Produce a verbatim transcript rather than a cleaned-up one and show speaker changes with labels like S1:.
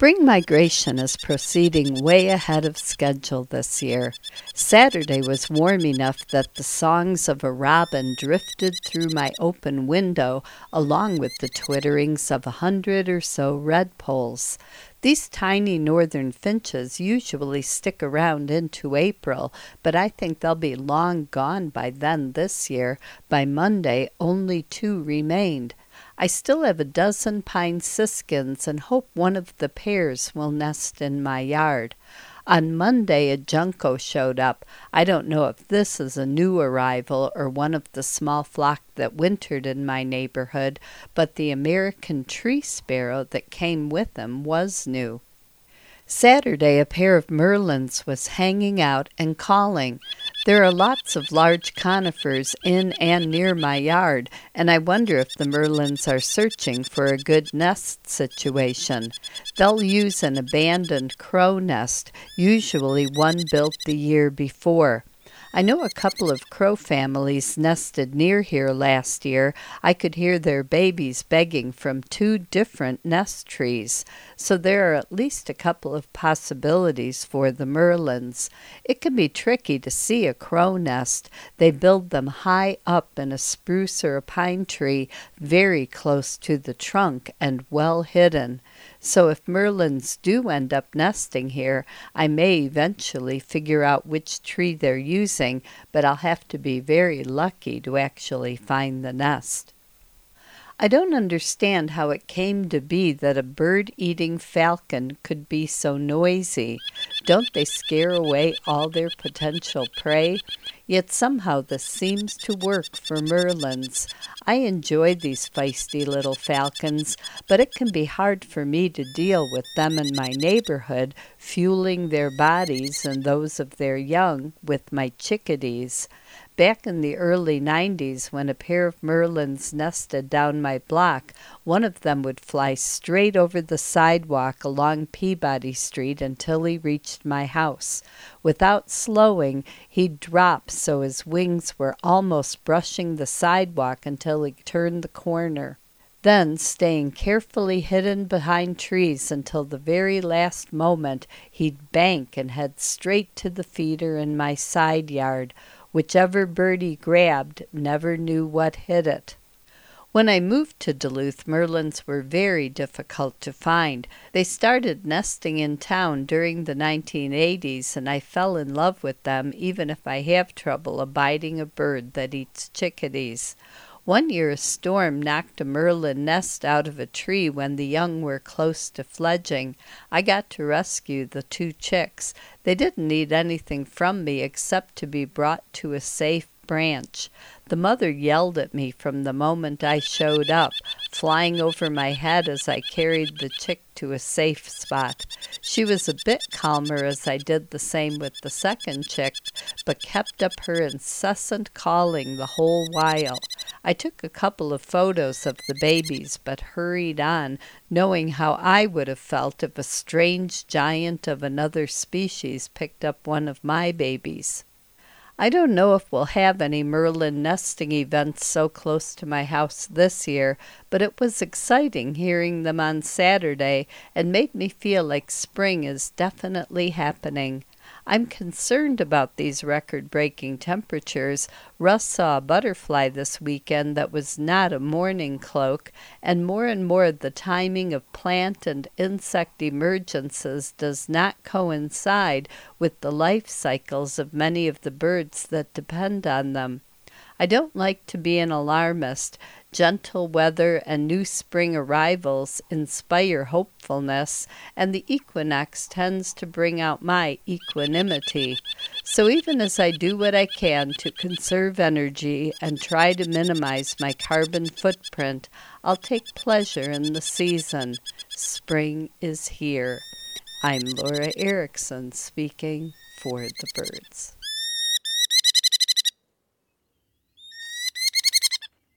S1: Spring migration is proceeding way ahead of schedule this year. Saturday was warm enough that the songs of a robin drifted through my open window along with the twitterings of a hundred or so redpolls. These tiny northern finches usually stick around into April, but I think they'll be long gone by then this year. By Monday, only two remained. I still have a dozen pine siskins and hope one of the pairs will nest in my yard. On Monday, a junco showed up. I don't know if this is a new arrival or one of the small flock that wintered in my neighborhood, but the American tree sparrow that came with him was new. Saturday, a pair of merlins was hanging out and calling. There are lots of large conifers in and near my yard, and I wonder if the merlins are searching for a good nest situation. They'll use an abandoned crow nest, usually one built the year before. I know a couple of crow families nested near here last year. I could hear their babies begging from two different nest trees, so there are at least a couple of possibilities for the merlins. It can be tricky to see a crow nest. They build them high up in a spruce or a pine tree, very close to the trunk and well hidden. So if merlins do end up nesting here, I may eventually figure out which tree they're using, but I'll have to be very lucky to actually find the nest. I don't understand how it came to be that a bird-eating falcon could be so noisy. Don't they scare away all their potential prey? Yet somehow this seems to work for merlins. I enjoy these feisty little falcons, but it can be hard for me to deal with them in my neighborhood, fueling their bodies and those of their young with my chickadees. Back in the early nineties, when a pair of merlins nested down my block, one of them would fly straight over the sidewalk along Peabody Street until he reached my house. Without slowing, he'd drop so his wings were almost brushing the sidewalk until he turned the corner. Then, staying carefully hidden behind trees until the very last moment, he'd bank and head straight to the feeder in my side yard. Whichever bird he grabbed never knew what hit it. When I moved to Duluth, merlins were very difficult to find. They started nesting in town during the nineteen eighties, and I fell in love with them even if I have trouble abiding a bird that eats chickadees. One year a storm knocked a merlin nest out of a tree when the young were close to fledging. I got to rescue the two chicks. They didn't need anything from me except to be brought to a safe branch. The mother yelled at me from the moment I showed up, flying over my head as I carried the chick to a safe spot. She was a bit calmer as I did the same with the second chick, but kept up her incessant calling the whole while. I took a couple of photos of the babies, but hurried on, knowing how I would have felt if a strange giant of another species picked up one of my babies. I don't know if we'll have any merlin nesting events so close to my house this year, but it was exciting hearing them on Saturday and made me feel like spring is definitely happening. I'm concerned about these record-breaking temperatures. Russ saw a butterfly this weekend that was not a mourning cloak, and more and more the timing of plant and insect emergences does not coincide with the life cycles of many of the birds that depend on them. I don't like to be an alarmist. Gentle weather and new spring arrivals inspire hopefulness, and the equinox tends to bring out my equanimity. So even as I do what I can to conserve energy and try to minimize my carbon footprint, I'll take pleasure in the season. Spring is here. I'm Laura Erickson speaking for the birds.